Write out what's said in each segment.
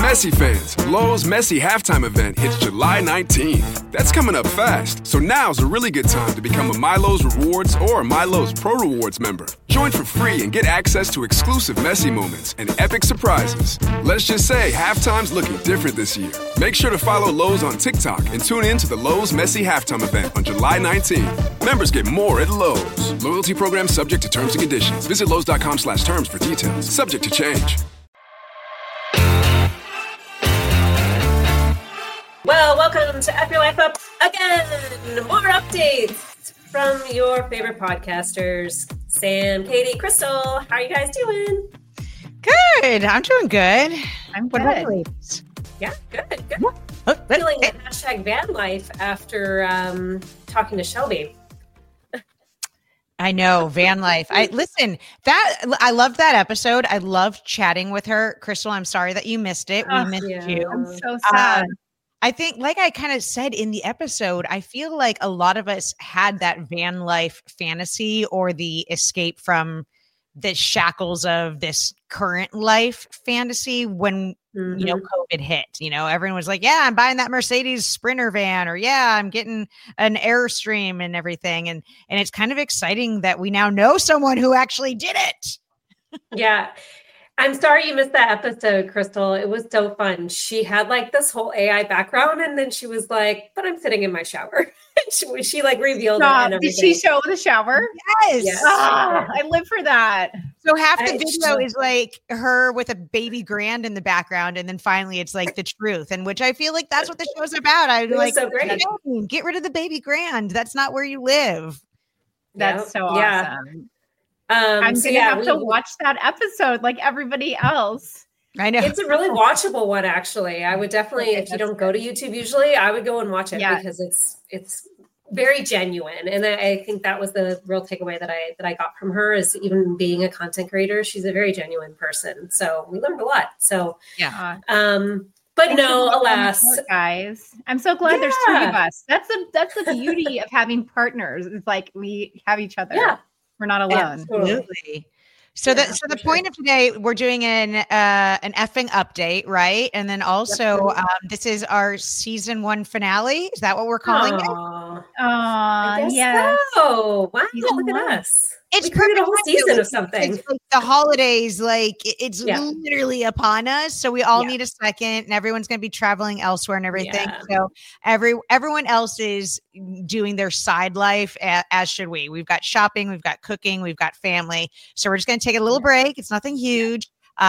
Messi fans, Lowe's Messi halftime event hits July 19th. That's coming up fast, so now's a really good time to become a MyLowe's Rewards or MyLowe's Pro Rewards member. Join for free and get access to exclusive Messi moments and epic surprises. Let's just say halftime's looking different this year. Make sure to follow Lowe's on TikTok and tune in to the Lowe's Messi halftime event on July 19th. Members get more at Lowe's. Loyalty program subject to terms and conditions. Visit Lowe's.com/terms for details. Subject to change. Well, welcome to F Your Life Up again. More updates from your favorite podcasters, Sam, Katie, Crystal. How are you guys doing? Good. I'm doing good. I'm What good. about you ladies? Yeah, good. Oh, Feeling like hashtag van life after talking to Shelby. I know, van life. I loved that episode. I loved chatting with her. Crystal, I'm sorry that you missed it. We missed yeah. you. I'm so sad. I think, like I kind of said in the episode, I feel like a lot of us had that van life fantasy or the escape from the shackles of this current life fantasy when, COVID hit. Everyone was like, yeah, I'm buying that Mercedes Sprinter van, or yeah, I'm getting an Airstream and everything. And it's kind of exciting that we now know someone who actually did it. Yeah. I'm sorry you missed that episode, Crystal. It was so fun. She had like this whole AI background, and then she was like, but I'm sitting in my shower. she like revealed it and Did everything. she show the shower? Yes. Yes. I live for that. So half the I- video is like her with a baby grand in the background, and then finally it's like the truth, and which I feel like that's what the show's about. I'm It was like, so great. get rid of the baby grand. That's not where you live. That's so Yeah. awesome. I'm so going to yeah, have to watch that episode like everybody else. I know. It's a really watchable one, actually. I would definitely, Okay, if you that's don't go to YouTube usually, I would go and watch it Yeah. because it's very genuine, and I think that was the real takeaway that I got from her. Is even being a content creator, she's a very genuine person. So we learned a lot. So Yeah. but Thanks no, for watching alas, the show, guys. I'm so glad there's three of Yeah. us. That's the beauty of having partners. It's like we have each other. Yeah. We're not alone. Totally. Absolutely. So Yeah, the for point of today, we're doing an effing update, right? And then also, this is our season 1 finale. Is that what we're calling it? Aw, Oh, I guess yeah. so. Wow, Season look one. at us. It's We created a whole perfect season timing of something. It's like the holidays, like it's Yeah. literally upon us. So we all Yeah. need a second, and everyone's going to be traveling elsewhere and everything. Yeah. So everyone else is doing their side life, as should we. We've got shopping, we've got cooking, we've got family. So we're just going to take a little break. It's nothing huge.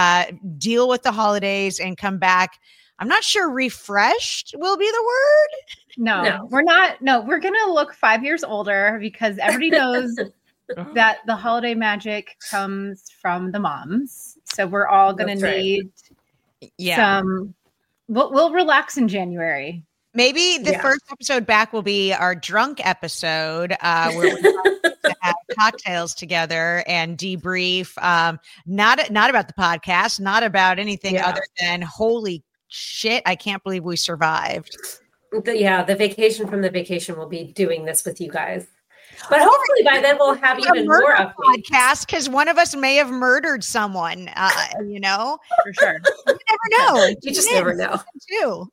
Deal with the holidays and come back. I'm not sure refreshed will be the word. No, we're not. No, we're going to look 5 years older because everybody knows that the holiday magic comes from the moms. So we're all going That's to right. need Yeah. some. We'll relax in January. Maybe the Yeah. first episode back will be our drunk episode, where we to have cocktails together and debrief. Not about the podcast, not about anything Yeah. other than holy shit, I can't believe we survived. The vacation from the vacation will be doing this with you guys. But hopefully by then we'll have even more murder updates. podcast because one of us may have murdered someone. For sure. You never know. You just never know. Too.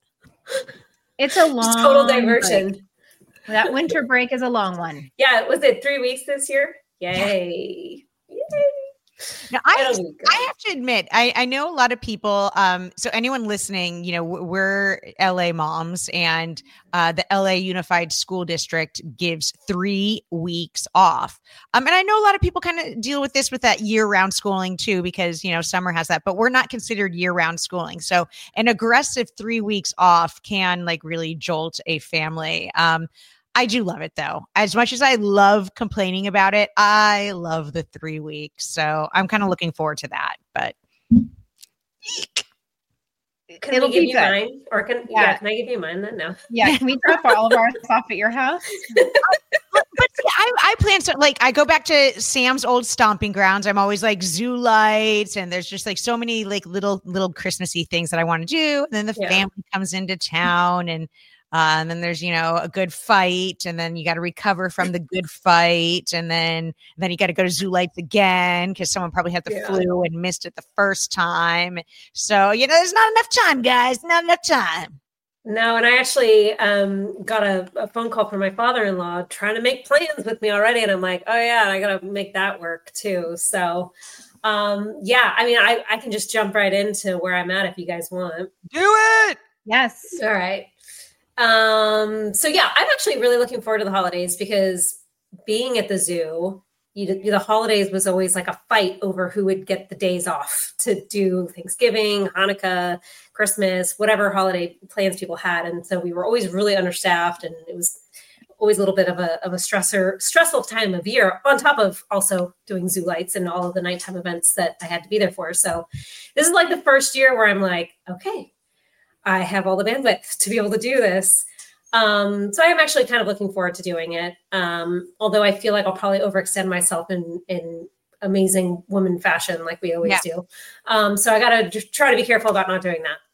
It's a long Just total diversion. break. That winter break is a long one. Yeah, was it 3 weeks this year? Yay. Yay. Now, It'll be good. I have to admit, I know a lot of people. So anyone listening, we're LA moms, and the LA Unified School District gives 3 weeks off. And I know a lot of people kind of deal with this with that year-round schooling too, because summer has that, but we're not considered year-round schooling. So an aggressive 3 weeks off can like really jolt a family. I do love it though. As much as I love complaining about it, I love the 3 weeks. So I'm kind of looking forward to that. But Can It'll we give be you good. mine? Or can I give you mine then? No. Yeah. Can we drop all of ours off at your house? but see, I plan so like I go back to Sam's old stomping grounds. I'm always like zoo lights, and there's just like so many like little Christmassy things that I want to do. And then the Yeah. family comes into town, and And then there's, a good fight, and then you got to recover from the good fight. And then you got to go to Zoo Lights again because someone probably had the flu and missed it the first time. So, there's not enough time, guys, not enough time. No, and I actually got a phone call from my father-in-law trying to make plans with me already. And I'm like, oh yeah, I got to make that work too. So I can just jump right into where I'm at if you guys want. Do it. Yes. All right. I'm actually really looking forward to the holidays because being at the zoo, the holidays was always like a fight over who would get the days off to do Thanksgiving, Hanukkah, Christmas, whatever holiday plans people had. And so we were always really understaffed, and it was always a little bit of a stressful time of year, on top of also doing Zoo Lights and all of the nighttime events that I had to be there for. So this is like the first year where I'm like, okay, I have all the bandwidth to be able to do this. So I am actually kind of looking forward to doing it. Although I feel like I'll probably overextend myself in amazing woman fashion like we always do. So I got to try to be careful about not doing that.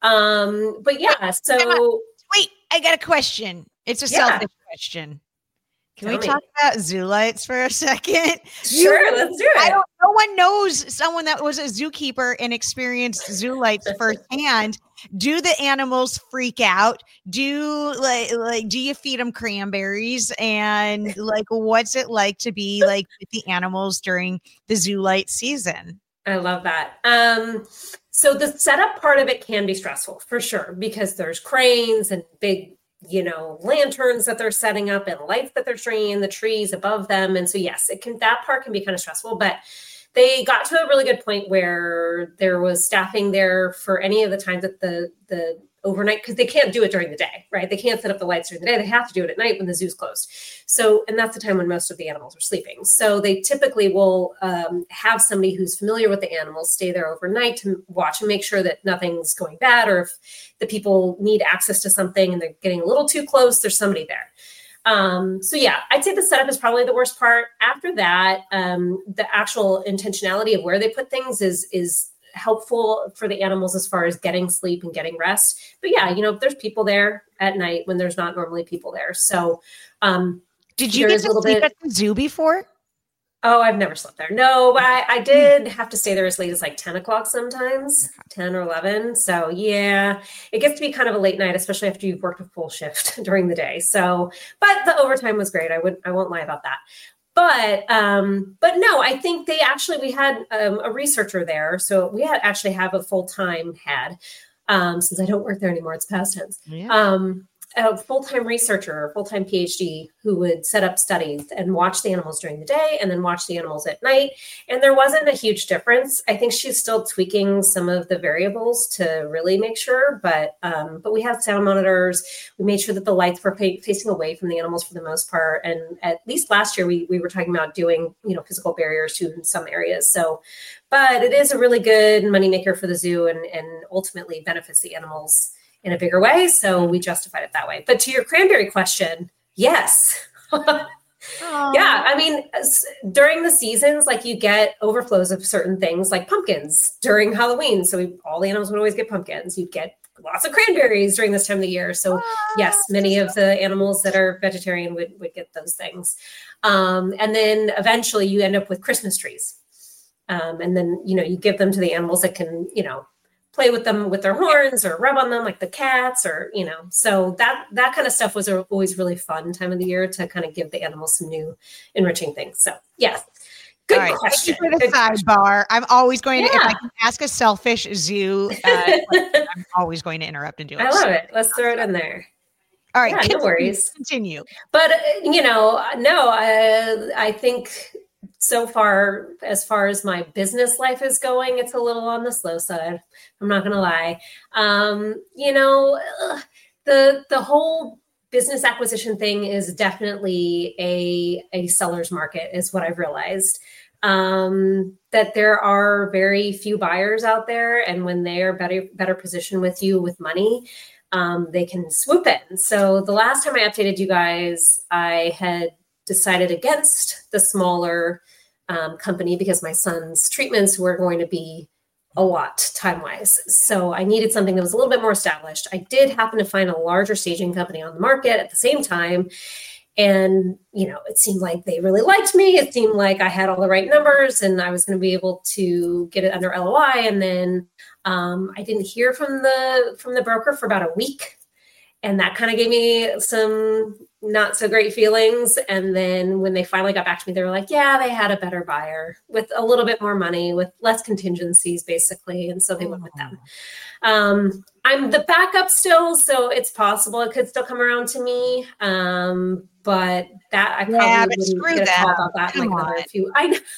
Wait, I got a question. It's a selfish question. Can we talk about Zoo Lights for a second? Sure, let's do it. No one knows someone that was a zookeeper and experienced Zoo Lights firsthand. Do the animals freak out? Do you feed them cranberries? And what's it like to be with the animals during the Zoo Light season? I love that. So the setup part of it can be stressful for sure, because there's cranes and big, lanterns that they're setting up and lights that they're stringing in the trees above them. And so, yes, that part can be kind of stressful, but they got to a really good point where there was staffing there for any of the times that the overnight, because they can't do it during the day, right? They can't set up the lights during the day. They have to do it at night when the zoo's closed. So, and that's the time when most of the animals are sleeping. So they typically will have somebody who's familiar with the animals stay there overnight to watch and make sure that nothing's going bad, or if the people need access to something and they're getting a little too close, there's somebody there. I'd say the setup is probably the worst part. After that, the actual intentionality of where they put things is helpful for the animals as far as getting sleep and getting rest. But there's people there at night when there's not normally people there. So, did you get to sleep at the zoo before? Oh, I've never slept there. No, but I did have to stay there as late as 10 o'clock sometimes, 10 or 11. So yeah, it gets to be kind of a late night, especially after you've worked a full shift during the day. So, but the overtime was great. I won't lie about that. But no, I think we had a researcher there. So we actually have a full-time since I don't work there anymore, it's past tense. Yeah. A full-time researcher, full-time PhD who would set up studies and watch the animals during the day and then watch the animals at night. And there wasn't a huge difference. I think she's still tweaking some of the variables to really make sure, but we have sound monitors. We made sure that the lights were facing away from the animals for the most part. And at least last year, we were talking about doing, physical barriers too in some areas. So, but it is a really good moneymaker for the zoo and ultimately benefits the animals in a bigger way. So we justified it that way. But to your cranberry question, yes. Yeah. I mean, during the seasons, you get overflows of certain things like pumpkins during Halloween. So all the animals would always get pumpkins. You'd get lots of cranberries during this time of the year. So yes, many of the animals that are vegetarian would get those things. And then eventually you end up with Christmas trees. And then, you give them to the animals that can, play with them with their horns or rub on them like the cats or, so that kind of stuff was always really fun time of the year to kind of give the animals some new enriching things. So yes. Good question. Thank you for the sidebar. I'm always going to, if I can ask a selfish zoo, I'm always going to interrupt and do it. I love it. Let's throw it in there. All right. No worries. Continue. But, I think so far, as far as my business life is going, it's a little on the slow side. I'm not going to lie. The whole business acquisition thing is definitely a seller's market is what I've realized. That there are very few buyers out there. And when they are better positioned with you with money, they can swoop in. So the last time I updated you guys, I had decided against the smaller company because my son's treatments were going to be a lot time-wise. So I needed something that was a little bit more established. I did happen to find a larger staging company on the market at the same time. And, it seemed like they really liked me. It seemed like I had all the right numbers and I was going to be able to get it under LOI. And then I didn't hear from the broker for about a week. And that kind of gave me some not so great feelings. And then when they finally got back to me, they were like, yeah, they had a better buyer with a little bit more money, with less contingencies, basically. And so they went with them. I'm the backup still, so it's possible it could still come around to me. But that I probably wouldn't get a call about that in like another few.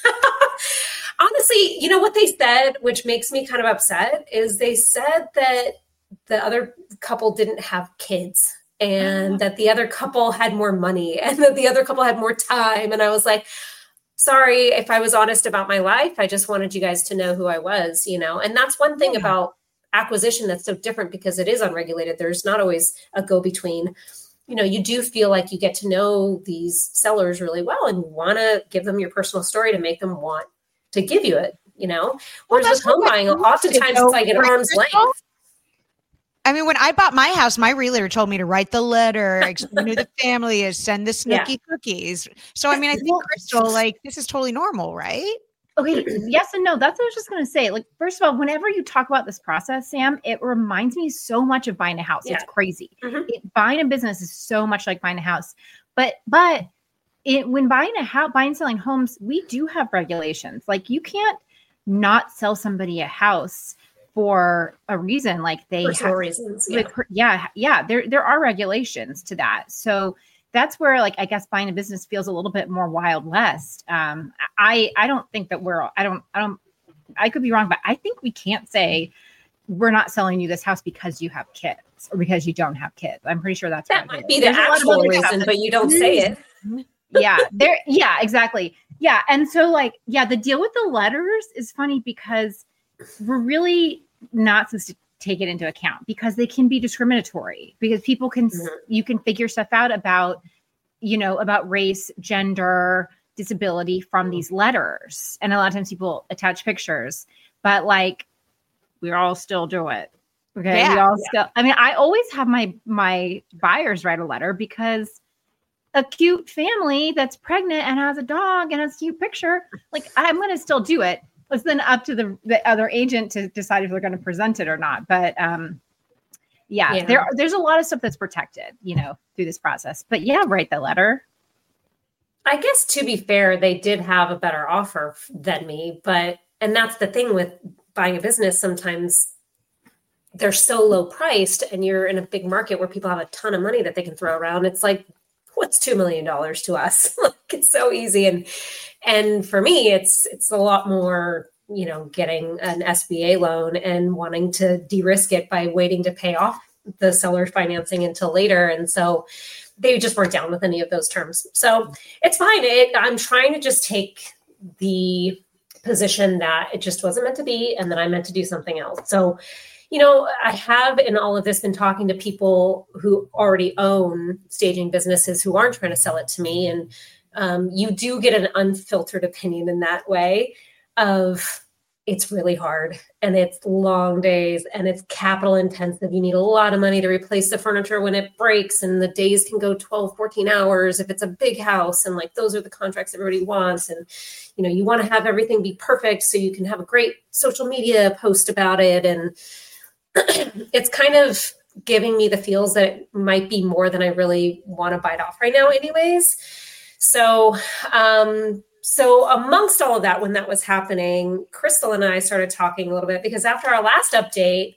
Honestly, what they said, which makes me kind of upset, is they said that the other couple didn't have kids and that the other couple had more money and that the other couple had more time. And I was like, sorry, if I was honest about my life, I just wanted you guys to know who I was, and that's one thing about acquisition that's so different because it is unregulated. There's not always a go-between. You do feel like you get to know these sellers really well and you want to give them your personal story to make them want to give you it, Whereas with home buying, oftentimes it's like an arm's length. I mean, when I bought my house, my realtor told me to write the letter, explain who the family is, send the Snooki cookies. So, I mean, I think, Crystal, this is totally normal, right? Okay. Yes and no. That's what I was just going to say. First of all, whenever you talk about this process, Sam, it reminds me so much of buying a house. Yeah. It's crazy. Buying a business is so much like buying a house. But when buying a house, buying and selling homes, we do have regulations. You can't not sell somebody a house for a reason, they personal reasons. There are regulations to that. So that's where I guess buying a business feels a little bit more Wild West. I don't think that I could be wrong, but I think we can't say we're not selling you this house because you have kids or because you don't have kids. I'm pretty sure that might be the actual reason, but you don't say it. Yeah, exactly. Yeah. And so the deal with the letters is funny because we're really not supposed to take it into account because they can be discriminatory because people can, you can figure stuff out about, about race, gender, disability from these letters. And a lot of times people attach pictures, but we all still do it. Okay. Yeah, we all still, I always have my buyers write a letter because a cute family that's pregnant and has a dog and has a cute picture, I'm going to still do it. It's then up to the other agent to decide if they're going to present it or not. But there's a lot of stuff that's protected, through this process. But write the letter. I guess to be fair, they did have a better offer than me. And that's the thing with buying a business. Sometimes they're so low priced and you're in a big market where people have a ton of money that they can throw around. It's what's $2 million to us? It's so easy. And for me, it's a lot more, getting an SBA loan and wanting to de-risk it by waiting to pay off the seller financing until later. And so they just weren't down with any of those terms. So it's fine. I'm trying to just take the position that it just wasn't meant to be and that I meant to do something else. So, I have in all of this been talking to people who already own staging businesses who aren't trying to sell it to me. And you do get an unfiltered opinion in that way of it's really hard and it's long days and it's capital intensive. You need a lot of money to replace the furniture when it breaks and the days can go 12, 14 hours if it's a big house. And those are the contracts everybody wants. And, you want to have everything be perfect so you can have a great social media post about it. And it's kind of giving me the feels that it might be more than I really want to bite off right now anyways. So amongst all of that, when that was happening, Crystal and I started talking a little bit because after our last update,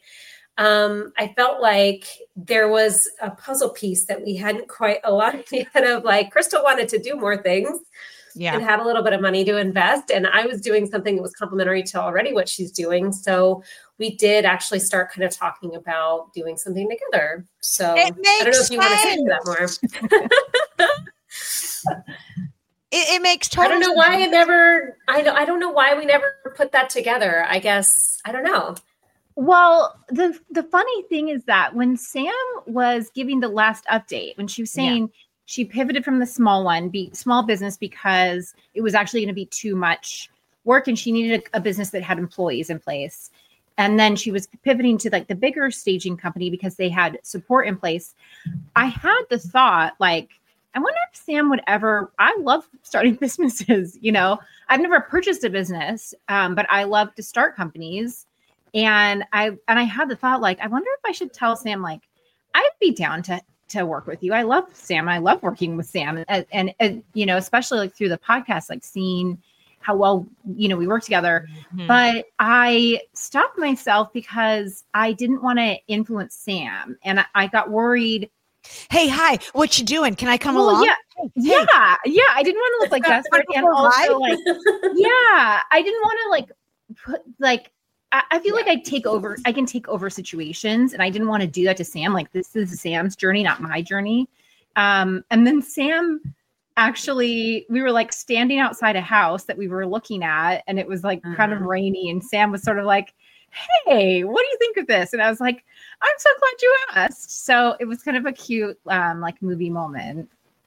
I felt like there was a puzzle piece that we hadn't quite aligned yet of Crystal wanted to do more things and had a little bit of money to invest. And I was doing something that was complementary to already what she's doing. So we did actually start kind of talking about doing something together. So I don't know if you want to say that more. It makes total sense. I don't know why I don't know why we never put that together. I guess, I don't know. Well, the funny thing is that when Sam was giving the last update, when she was saying she pivoted from the small business because it was actually going to be too much work and she needed a business that had employees in place. And then she was pivoting to like the bigger staging company because they had support in place. I had the thought, like, I wonder if Sam would ever, I love starting businesses, you know, I've never purchased a business, but I love to start companies. And I had the thought, like, I wonder if I should tell Sam, like, I'd be down to work with you. I love Sam. I love working with Sam. And you know, especially like through the podcast, like seeing how well, you know, we work together. Mm-hmm. But I stopped myself because I didn't want to influence Sam. And I got worried. Hey, hi, what you doing? Can I come along? Yeah. Hey. Yeah. I didn't want to look like desperate. And also like, yeah, I didn't want to like put like, I feel like I can take over situations, and I didn't want to do that to Sam. Like, this is Sam's journey, not my journey. And then Sam, actually, we were like standing outside a house that we were looking at, and it was like kind of rainy, and Sam was sort of like, hey, what do you think of this? And I was like, I'm so glad you asked. So it was kind of a cute like movie moment.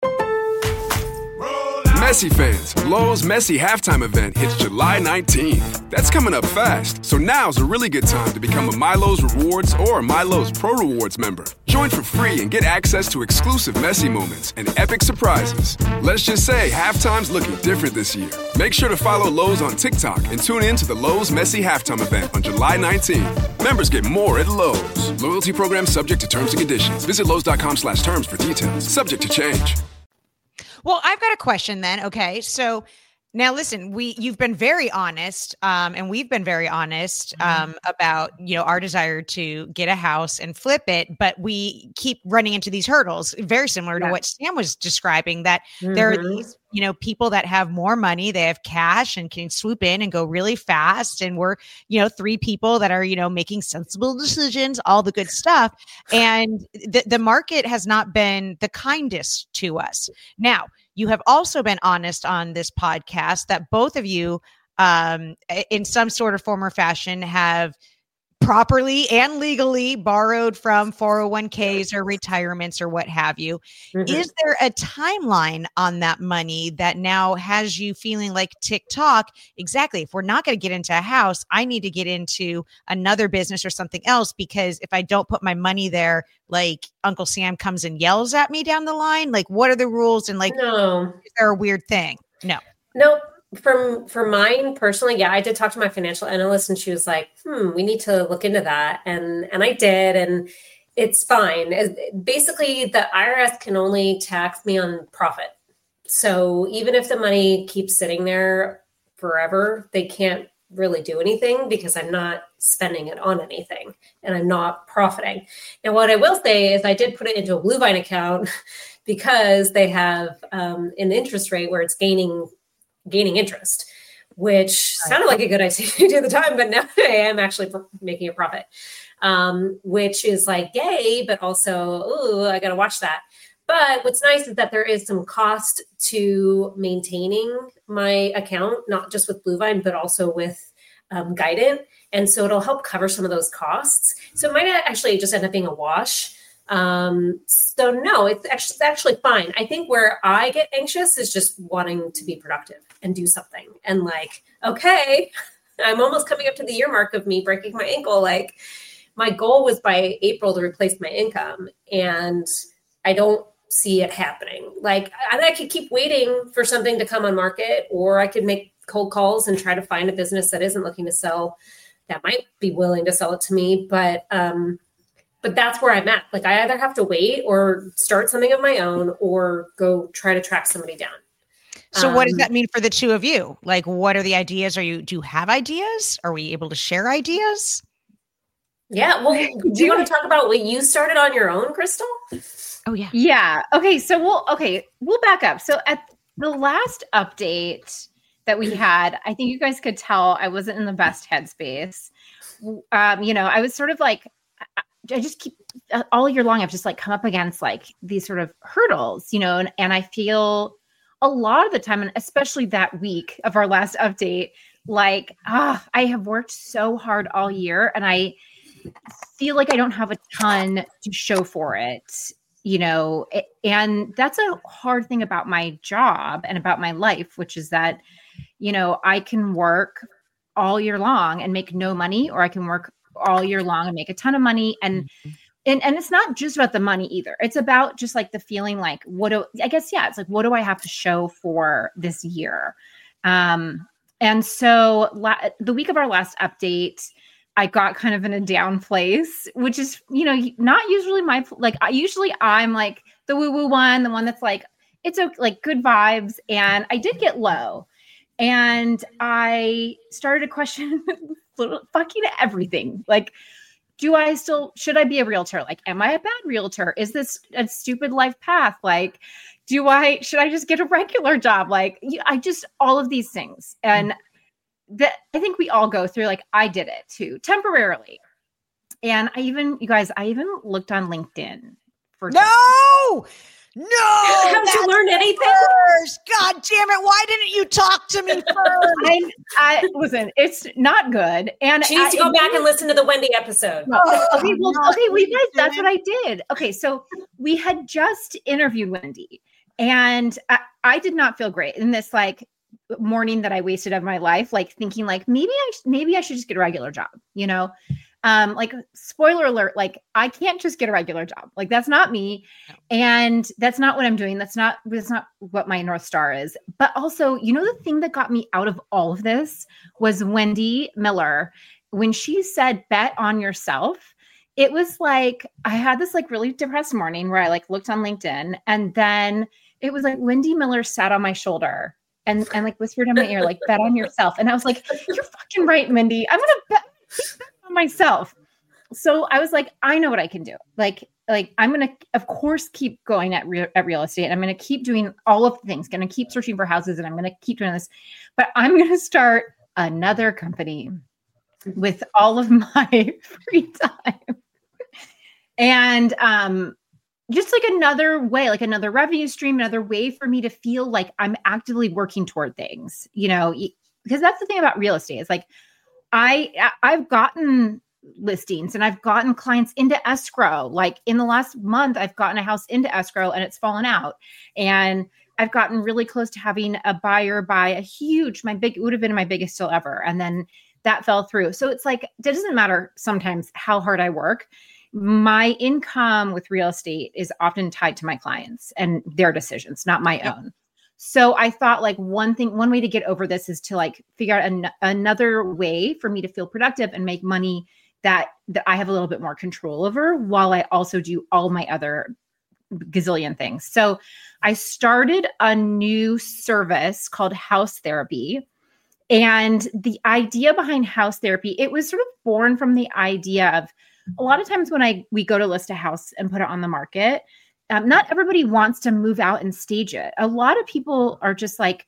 Messi fans, Lowe's Messi halftime event hits July 19th. That's coming up fast, so now's a really good time to become a MyLowe's Rewards or MyLowe's Pro Rewards member. Join for free and get access to exclusive Messi moments and epic surprises. Let's just say halftime's looking different this year. Make sure to follow Lowe's on TikTok and tune in to the Lowe's Messi halftime event on July 19th. Members get more at Lowe's. Loyalty program subject to terms and conditions. Visit Lowe's.com/terms for details. Subject to change. Well, I've got a question then. Okay. So now listen, you've been very honest, and we've been very honest about, you know, our desire to get a house and flip it, but we keep running into these hurdles, very similar to what Sam was describing, that there are these, you know, people that have more money, they have cash and can swoop in and go really fast. And we're, you know, three people that are, you know, making sensible decisions, all the good stuff. And the market has not been the kindest to us. Now, you have also been honest on this podcast that both of you, in some sort of form or fashion, have properly and legally borrowed from 401ks or retirements or what have you. Mm-hmm. Is there a timeline on that money that now has you feeling like TikTok? Exactly. If we're not going to get into a house, I need to get into another business or something else, because if I don't put my money there, like Uncle Sam comes and yells at me down the line. Like, what are the rules? And like, is there a weird thing? No. For mine personally, yeah, I did talk to my financial analyst, and she was like, we need to look into that. And I did, and it's fine. Basically, the IRS can only tax me on profit. So even if the money keeps sitting there forever, they can't really do anything because I'm not spending it on anything and I'm not profiting. Now, what I will say is I did put it into a Bluevine account because they have an interest rate where it's gaining interest, which sounded like a good idea at the time, but now I am actually making a profit, which is like, yay, but also, I got to watch that. But what's nice is that there is some cost to maintaining my account, not just with Bluevine, but also with Guidant. And so it'll help cover some of those costs. So it might actually just end up being a wash. So no, it's actually fine. I think where I get anxious is just wanting to be productive and do something. And like, okay, I'm almost coming up to the year mark of me breaking my ankle. Like, my goal was by April to replace my income, and I don't see it happening. Like, I could keep waiting for something to come on market, or I could make cold calls and try to find a business that isn't looking to sell, that might be willing to sell it to me. But that's where I'm at. Like, I either have to wait or start something of my own, or go try to track somebody down. So what does that mean for the two of you? Like, what are the ideas? Do you have ideas? Are we able to share ideas? Yeah. Well, do you want to talk about what you started on your own, Crystal? Oh yeah. Yeah. Okay. So we'll back up. So at the last update that we had, I think you guys could tell I wasn't in the best headspace. I was sort of like, I just keep all year long, I've just like come up against like these sort of hurdles, and I feel a lot of the time, and especially that week of our last update, like, I have worked so hard all year, and I feel like I don't have a ton to show for it, and that's a hard thing about my job and about my life, which is that, I can work all year long and make no money, or I can work all year long and make a ton of money. And it's not just about the money either. It's about just like the feeling like, it's like, what do I have to show for this year? And so the week of our last update, I got kind of in a down place, which is, not usually usually I'm like the woo-woo one, the one that's like, it's okay, like good vibes. And I did get low, and I started to question fucking everything. Like, should I be a realtor? Like, am I a bad realtor? Is this a stupid life path? Like, should I just get a regular job? Like, all of these things. And I think we all go through, like, I did it too, temporarily. And I even looked on LinkedIn for No, haven't you learned anything? First. God damn it. Why didn't you talk to me first? I listen, it's not good. And she needs to go back and listen to the Wendy episode. Okay, you guys, that's what I did. Okay, so we had just interviewed Wendy, and I did not feel great in this like morning that I wasted of my life, like thinking like maybe I should just get a regular job, like spoiler alert, like I can't just get a regular job. Like that's not me. No. And that's not what I'm doing. That's not what my North Star is. But also, the thing that got me out of all of this was Wendy Miller. When she said, bet on yourself, it was like, I had this like really depressed morning where I like looked on LinkedIn, and then it was like Wendy Miller sat on my shoulder and like whispered in my ear, like, bet on yourself. And I was like, you're fucking right, Wendy. I'm going to bet on myself. So I was like, I know what I can do. Like I'm going to, of course, keep going at real estate. I'm going to keep doing all of the things, going to keep searching for houses, and I'm going to keep doing this, but I'm going to start another company with all of my free time. And, just like another way, like another revenue stream, another way for me to feel like I'm actively working toward things, because that's the thing about real estate. It's like, I've gotten listings and I've gotten clients into escrow. Like in the last month, I've gotten a house into escrow and it's fallen out. And I've gotten really close to having a buyer buy it would have been my biggest deal ever. And then that fell through. So it's like, it doesn't matter sometimes how hard I work. My income with real estate is often tied to my clients and their decisions, not my own. So I thought like one way to get over this is to like figure out another way for me to feel productive and make money that I have a little bit more control over, while I also do all my other gazillion things. So I started a new service called House Therapy. And the idea behind House Therapy, it was sort of born from the idea of, a lot of times when we go to list a house and put it on the market, not everybody wants to move out and stage it. A lot of people are just like,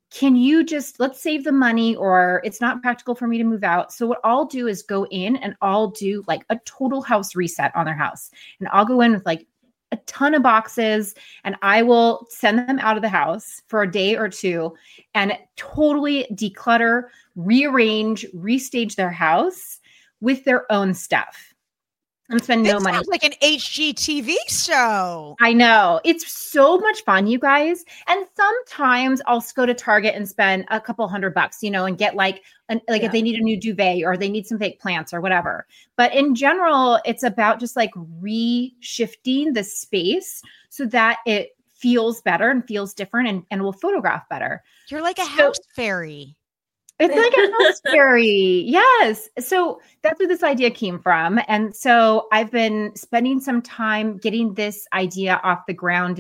let's save the money, or it's not practical for me to move out. So what I'll do is go in and I'll do like a total house reset on their house. And I'll go in with like a ton of boxes, and I will send them out of the house for a day or two and totally declutter, rearrange, restage their house with their own stuff. And spend no money. Sounds like an HGTV show. I know. It's so much fun, you guys. And sometimes I'll go to Target and spend a couple $100, and get if they need a new duvet or they need some fake plants or whatever. But in general, it's about just like reshifting the space so that it feels better and feels different and will photograph better. You're like a house fairy. It's like a house fairy. Yes. So that's where this idea came from. And so I've been spending some time getting this idea off the ground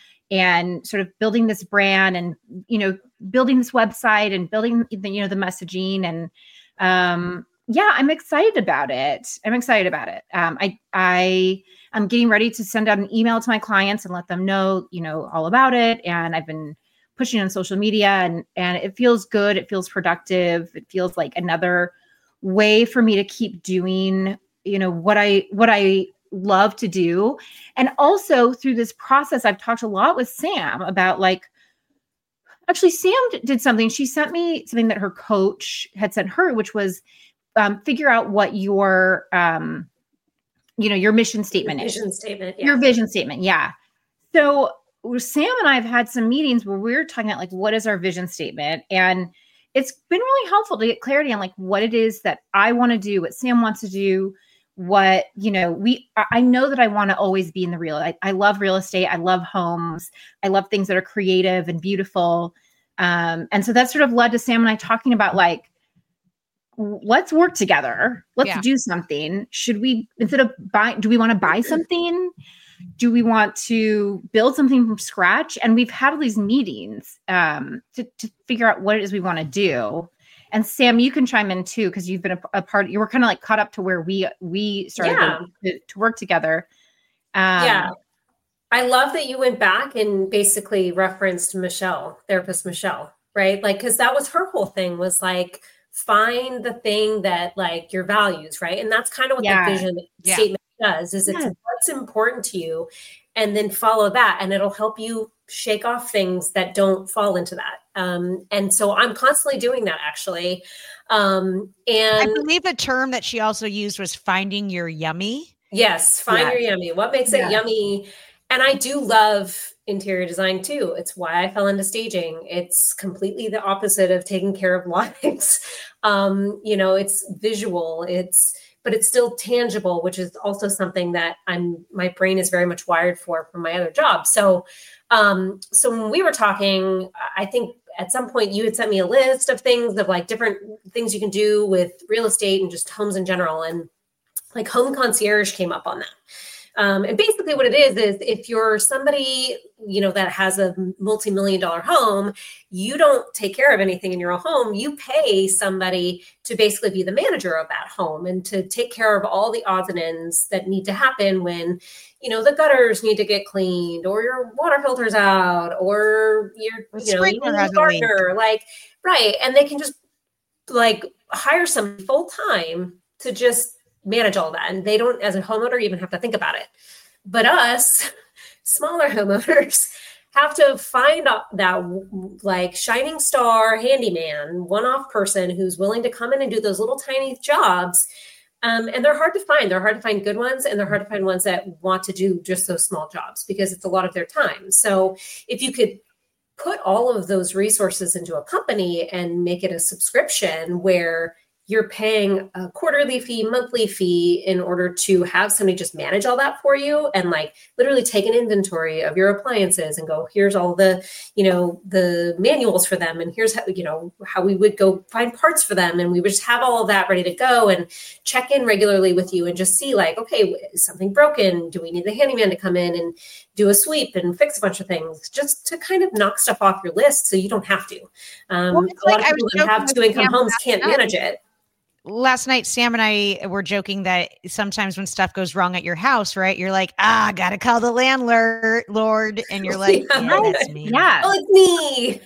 and sort of building this brand and, building this website and building, the messaging. And I'm excited about it. I'm getting ready to send out an email to my clients and let them know, all about it. And I've been pushing on social media and it feels good. It feels productive. It feels like another way for me to keep doing, what I love to do. And also through this process, I've talked a lot with Sam about actually Sam did something. She sent me something that her coach had sent her, which was figure out what your mission statement is. Vision statement. Yeah. Your vision statement. Yeah. So Sam and I have had some meetings where we're talking about what is our vision statement? And it's been really helpful to get clarity on like what it is that I want to do, what Sam wants to do, what, I know that I want to always be in the real. I love real estate. I love homes. I love things that are creative and beautiful. And so that sort of led to Sam and I talking about like, let's work together. Let's do something. Should we, instead of do we want to buy something? Do we want to build something from scratch? And we've had all these meetings to figure out what it is we want to do. And Sam, you can chime in too, because you've been a part. You were kind of like caught up to where we started to work together. I love that you went back and basically referenced Michelle, therapist Michelle, right? Like, because that was her whole thing, was like, find the thing that like your values, right? And that's kind of what the vision statement does, is it's what's important to you, and then follow that, and it'll help you shake off things that don't fall into that. And so I'm constantly doing that, actually. And I believe a term that she also used was finding your yummy. Yes, find your yummy. What makes it yummy? And I do love interior design too. It's why I fell into staging. It's completely the opposite of taking care of lives. It's visual, but it's still tangible, which is also something that my brain is very much wired for from my other job. So when we were talking, I think at some point you had sent me a list of things, of like different things you can do with real estate and just homes in general. And like home concierge came up on that. And basically what it is if you're somebody, that has a multi-million-dollar home, you don't take care of anything in your own home. You pay somebody to basically be the manager of that home and to take care of all the odds and ends that need to happen when, the gutters need to get cleaned, or your water filter's out, or your sprinkler has a leak. Right. And they can just like hire some full time to just manage all that. And they don't, as a homeowner, even have to think about it. But us smaller homeowners have to find that like shining star handyman, one-off person who's willing to come in and do those little tiny jobs. And they're hard to find. They're hard to find good ones, and they're hard to find ones that want to do just those small jobs, because it's a lot of their time. So if you could put all of those resources into a company and make it a subscription where you're paying a quarterly fee, monthly fee in order to have somebody just manage all that for you, and like literally take an inventory of your appliances and go, here's all the, the manuals for them. And here's how we would go find parts for them. And we would just have all of that ready to go and check in regularly with you and just see like, okay, is something broken? Do we need the handyman to come in and do a sweep and fix a bunch of things, just to kind of knock stuff off your list so you don't have to. A lot of people who have two-income homes can't manage it. Last night, Sam and I were joking that sometimes when stuff goes wrong at your house, right, you're like, gotta call the landlord. And you're like, that's me. Yeah. Oh, it's me.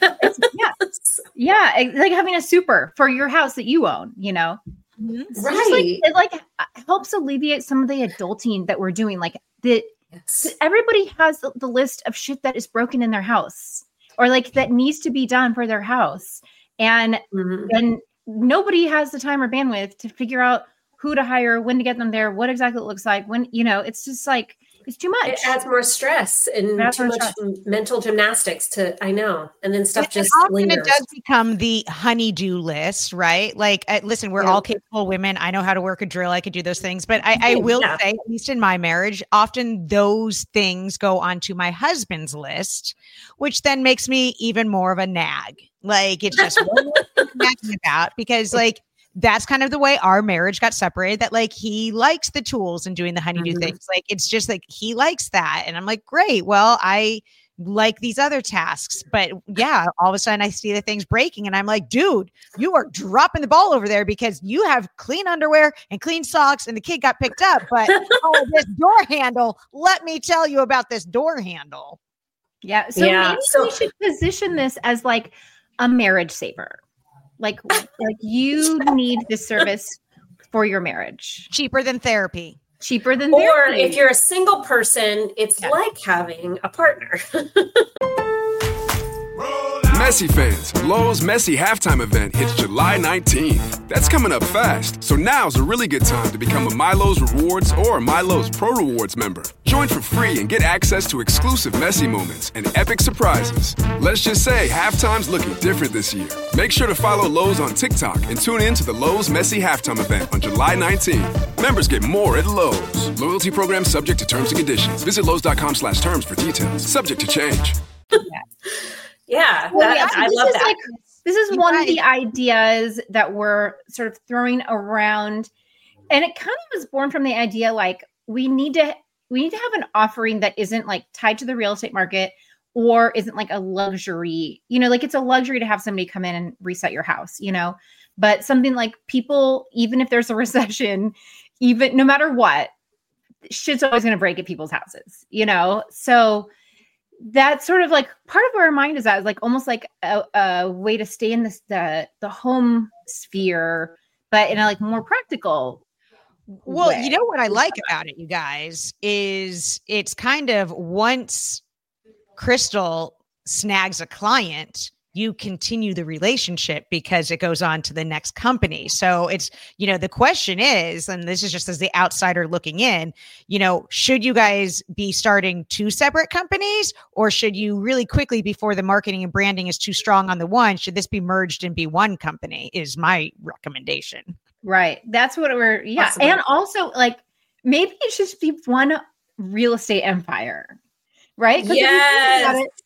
Yeah. Like having a super for your house that you own, Right. It helps alleviate some of the adulting that we're doing. Like everybody has the list of shit that is broken in their house, or like that needs to be done for their house. And nobody has the time or bandwidth to figure out who to hire, when to get them there, what exactly it looks like, when, it's just like, it's too much. It adds more stress and too much mental gymnastics I know. And then stuff just lingers. It does become the honey-do list, right? Like, listen, we're all capable women. I know how to work a drill. I could do those things. But I will say, at least in my marriage, often those things go onto my husband's list, which then makes me even more of a nag. Like, it's just one more thing to nag about, because like, that's kind of the way our marriage got separated, that like he likes the tools and doing the honeydew things. Like, it's just like, he likes that. And I'm like, great. Well, I like these other tasks, but all of a sudden I see the things breaking and I'm like, dude, you are dropping the ball over there, because you have clean underwear and clean socks and the kid got picked up. But this door handle, let me tell you about this door handle. Yeah. So maybe we should position this as like a marriage saver. Like you need this service for your marriage. Cheaper than therapy. Or if you're a single person, it's like having a partner. Messi fans, Lowe's Messi halftime event hits July 19th. That's coming up fast, so now's a really good time to become a MyLowe's Rewards or MyLowe's Pro Rewards member. Join for free and get access to exclusive Messi moments and epic surprises. Let's just say halftime's looking different this year. Make sure to follow Lowe's on TikTok and tune in to the Lowe's Messi halftime event on July 19th. Members get more at Lowe's. Loyalty program subject to terms and conditions. Visit Lowe's.com/terms for details. Subject to change. Yeah, Well, I love that. This is one of the ideas that we're sort of throwing around, and it kind of was born from the idea like we need to have an offering that isn't like tied to the real estate market or isn't like a luxury. Like it's a luxury to have somebody come in and reset your house. But something like people, even if there's a recession, even no matter what, shit's always going to break at people's houses. So that's sort of like part of where our mind is at, is like almost like a way to stay in the home sphere, but in a like more practical Well, way. you know what I like about it, you guys, is it's kind of once Crystal snags a client, you continue the relationship because it goes on to the next company. So it's, the question is, and this is just as the outsider looking in, should you guys be starting two separate companies, or should you really quickly, before the marketing and branding is too strong on the one, should this be merged and be one company is my recommendation. Right. That's what we're, yeah. Possibly. And also like, maybe it should be one real estate empire, right? 'Cause if you think about it,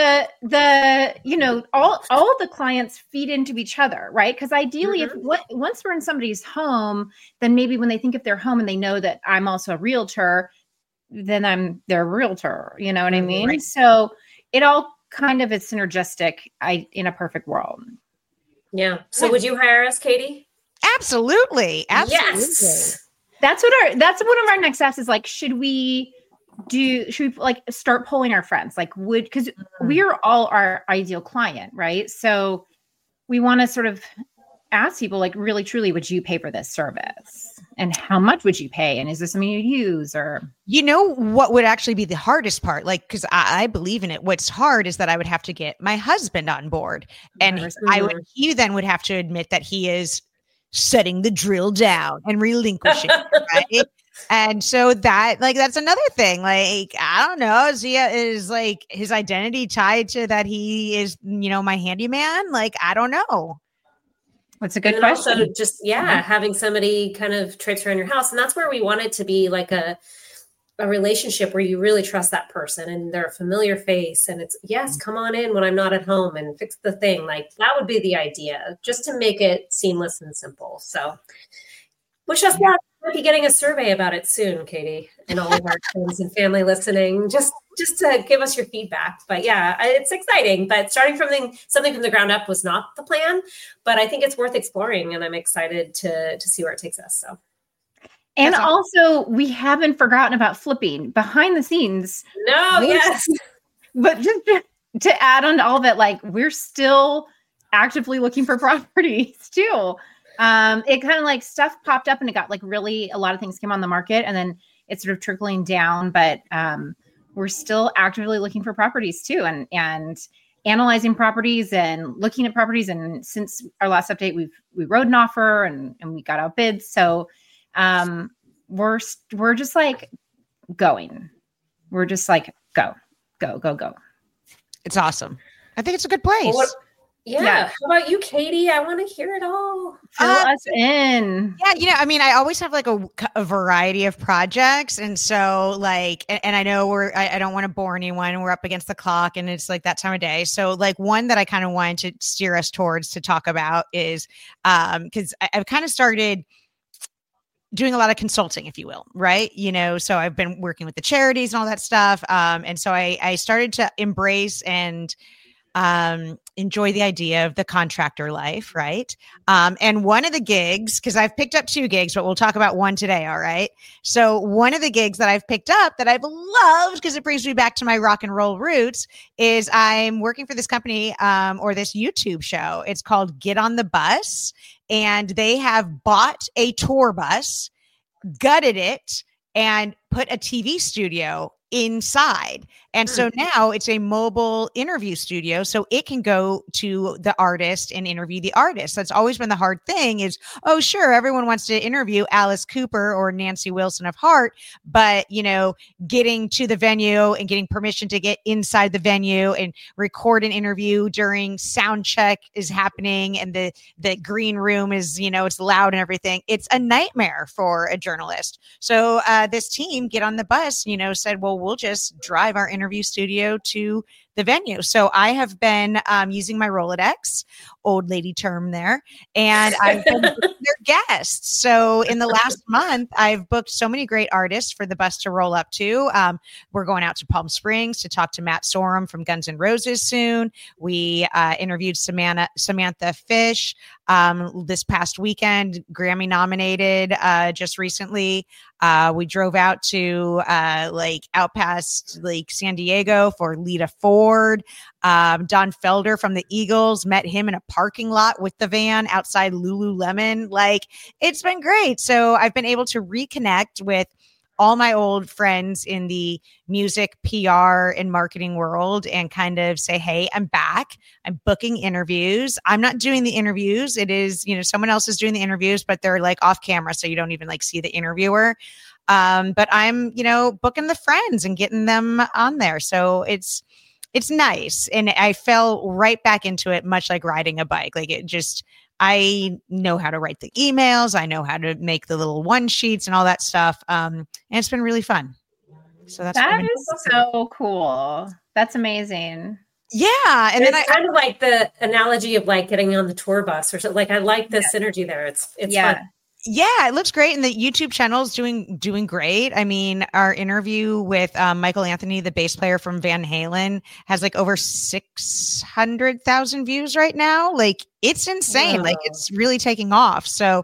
all the clients feed into each other, right? Because ideally, once we're in somebody's home, then maybe when they think of their home and they know that I'm also a realtor, then I'm their realtor. You know what I mean? Right. So it all kind of is synergistic in a perfect world. Yeah. So would you hire us, Katie? Absolutely. Yes. That's one of our next steps is like, should we like start polling our friends? Like because we're all our ideal client, right? So we want to sort of ask people like, really, truly, would you pay for this service? And how much would you pay? And is this something you'd use? Or what would actually be the hardest part? Like, because I believe in it. What's hard is that I would have to get my husband on board, and he then would have to admit that he is setting the drill down and relinquishing, right? And so that's another thing. Like, I don't know, is like his identity tied to that he is, my handyman? Like, I don't know. That's a good and question. Also just, having somebody kind of traipse around your house. And that's where we want it to be like a relationship where you really trust that person and they're a familiar face. And it's, yes, come on in when I'm not at home and fix the thing. Like that would be the idea, just to make it seamless and simple. So wish us luck. We'll be getting a survey about it soon, Katie, and all of our friends and family listening, just to give us your feedback. But yeah, it's exciting. But starting from something from the ground up was not the plan, but I think it's worth exploring, and I'm excited to see where it takes us. So, and also we haven't forgotten about flipping behind the scenes. No, yes, but just to add on to all that, like we're still actively looking for properties too. It kind of like stuff popped up and it got like really a lot of things came on the market and then it's sort of trickling down, but we're still actively looking for properties too and analyzing properties and looking at properties. And since our last update, we wrote an offer and we got out bids. So we're just like going. We're just like go. It's awesome. I think it's a good place. Well, yeah. How about you, Katie? I want to hear it all. Fill us in. Yeah. I always have like a variety of projects. And so like, and I know I don't want to bore anyone. We're up against the clock and it's like that time of day. So like one that I kind of wanted to steer us towards to talk about is, cause I've kind of started doing a lot of consulting, if you will, right? So I've been working with the charities and all that stuff. And so I started to embrace and enjoy the idea of the contractor life, right? And one of the gigs, because I've picked up 2 gigs, but we'll talk about one today, all right? So one of the gigs that I've picked up that I've loved, because it brings me back to my rock and roll roots, is I'm working for this company or this YouTube show. It's called Get on the Bus, and they have bought a tour bus, gutted it, and put a TV studio inside. And so now it's a mobile interview studio. So it can go to the artist and interview the artist. That's always been the hard thing is, oh, sure, everyone wants to interview Alice Cooper or Nancy Wilson of Heart, but, getting to the venue and getting permission to get inside the venue and record an interview during sound check is happening. And the green room is, it's loud and everything. It's a nightmare for a journalist. So this team get on the bus, said, well, we'll just drive our interview studio to the venue. So I have been using my Rolodex, old lady term there, and I've been booking their guests. So in the last month, I've booked so many great artists for the bus to roll up to. We're going out to Palm Springs to talk to Matt Sorum from Guns N' Roses soon. We interviewed Samantha Fish this past weekend, Grammy nominated just recently. We drove out to out past San Diego for Lita Ford. Don Felder from the Eagles, met him in a parking lot with the van outside Lululemon. It's been great. So I've been able to reconnect with all my old friends in the music, PR, and marketing world and kind of say, hey, I'm back. I'm booking interviews. I'm not doing the interviews. It is, someone else is doing the interviews, but they're off camera. So you don't even see the interviewer. But I'm, booking the friends and getting them on there. So it's nice. And I fell right back into it, much like riding a bike. I know how to write the emails. I know how to make the little one sheets and all that stuff. And it's been really fun. So that is so cool. That's amazing. Yeah. And then it's kind of like the analogy of getting on the tour bus or something. I like the synergy there. It's fun. Yeah, it looks great. And the YouTube channel is doing great. I mean, our interview with Michael Anthony, the bass player from Van Halen, has over 600,000 views right now. It's insane. Whoa. It's really taking off. So,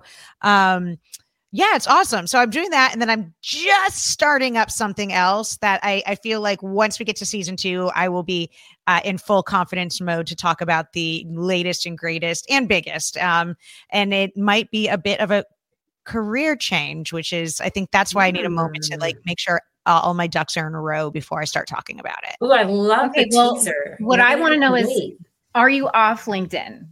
it's awesome. So I'm doing that. And then I'm just starting up something else that I feel like once we get to season 2, I will be in full confidence mode to talk about the latest and greatest and biggest. And it might be a bit of a career change, which is, I think that's why I need a moment to make sure all my ducks are in a row before I start talking about it. Oh, I love the teaser. What I want to know is, are you off LinkedIn?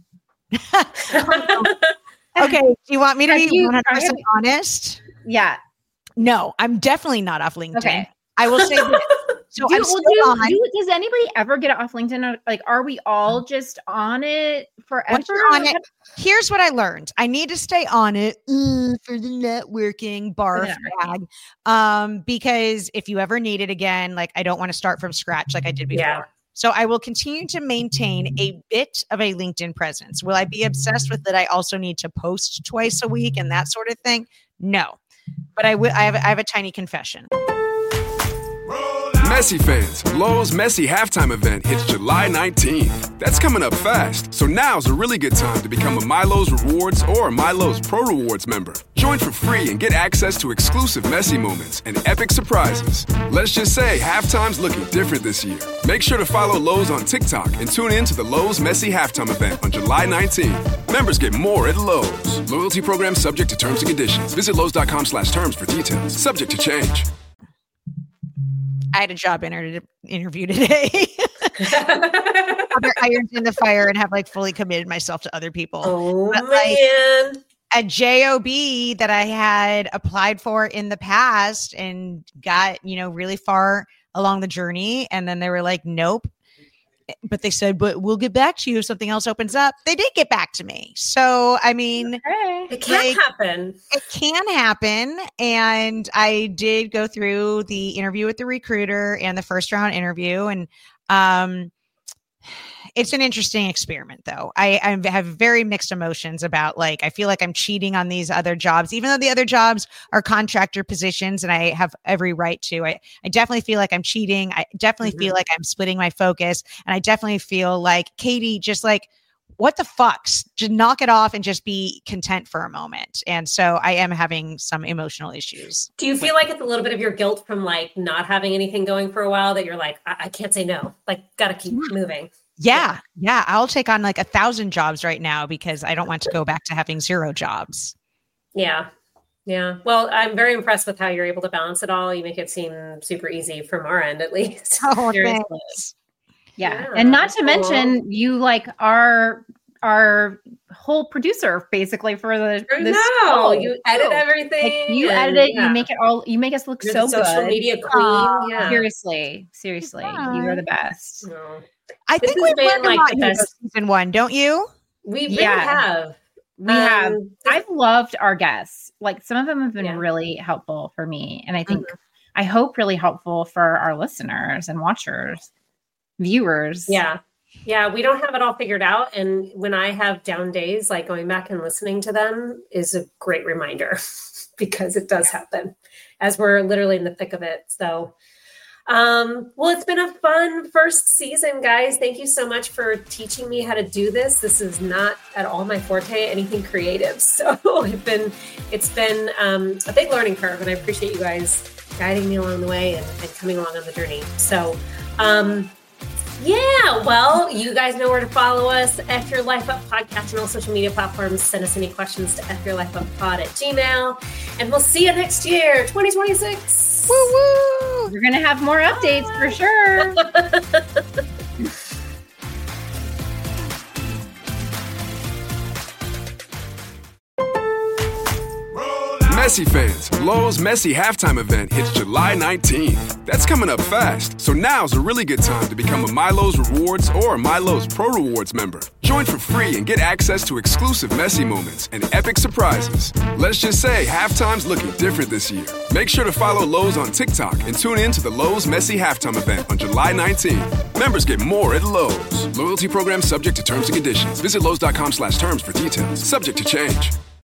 Okay. Do you want me to be 100% honest? Yeah. No, I'm definitely not off LinkedIn. Okay. I will say that. So does anybody ever get off LinkedIn? Are we all just on it forever? Once you're on it, here's what I learned. I need to stay on it for the networking bag. Because if you ever need it again, I don't want to start from scratch like I did before. Yeah. So I will continue to maintain a bit of a LinkedIn presence. Will I be obsessed with that? I also need to post twice a week and that sort of thing? No, but I have a tiny confession. Messi fans, Lowe's Messi halftime event hits July 19th. That's coming up fast, so now's a really good time to become a MyLowe's Rewards or MyLowe's Pro Rewards member. Join for free and get access to exclusive Messi moments and epic surprises. Let's just say halftime's looking different this year. Make sure to follow Lowe's on TikTok and tune in to the Lowe's Messi halftime event on July 19th. Members get more at Lowe's. Loyalty program subject to terms and conditions. Visit Lowe's.com/terms for details. Subject to change. I had a job interview today. Other irons in the fire and have fully committed myself to other people. Oh, man. A job that I had applied for in the past and got, really far along the journey. And then they were like, nope. But they said, but we'll get back to you if something else opens up. They did get back to me. So, I mean, it can happen. It can happen. And I did go through the interview with the recruiter and the first round interview. And it's an interesting experiment, though. I have very mixed emotions about I feel like I'm cheating on these other jobs, even though the other jobs are contractor positions and I have every right to. I definitely feel like I'm cheating. I definitely feel like I'm splitting my focus. And I definitely feel like, Katie, just what the fuck? Just knock it off and just be content for a moment. And so I am having some emotional issues. Do you feel like it's a little bit of your guilt from not having anything going for a while that you're I can't say no, got to keep moving? Yeah. I'll take on 1,000 jobs right now because I don't want to go back to having 0 jobs. Yeah. Yeah. Well, I'm very impressed with how you're able to balance it all. You make it seem super easy from our end, at least. Oh, thanks. Yeah. And not to mention, you like our whole producer basically for the show. You edit everything. Like, you edit it. You make it all. You make us look you're so the social good. media queen. Yeah. Seriously, you are the best. No. I think we've learned a lot in season 1, don't you? We really have. We have. I've loved our guests. Like some of them have been really helpful for me, and I think I hope really helpful for our listeners and watchers, viewers. Yeah. Yeah, we don't have it all figured out. And when I have down days, like going back and listening to them is a great reminder because it does happen as we're literally in the thick of it. So, well, it's been a fun first season, guys. Thank you so much for teaching me how to do this. This is not at all my forte, anything creative. So it's been a big learning curve, and I appreciate you guys guiding me along the way and coming along on the journey. So, yeah, well, you guys know where to follow us. F Your Life Up Podcast on all social media platforms. Send us any questions to fyourlifeuppod@gmail.com. And we'll see you next year, 2026. Woo woo! We're going to have more updates for sure. Messi fans, Lowe's Messi halftime event hits July 19th. That's coming up fast, so now's a really good time to become a MyLowe's Rewards or MyLowe's Pro Rewards member. Join for free and get access to exclusive Messi moments and epic surprises. Let's just say halftime's looking different this year. Make sure to follow Lowe's on TikTok and tune in to the Lowe's Messi halftime event on July 19th. Members get more at Lowe's. Loyalty program subject to terms and conditions. Visit Lowe's.com/terms for details. Subject to change.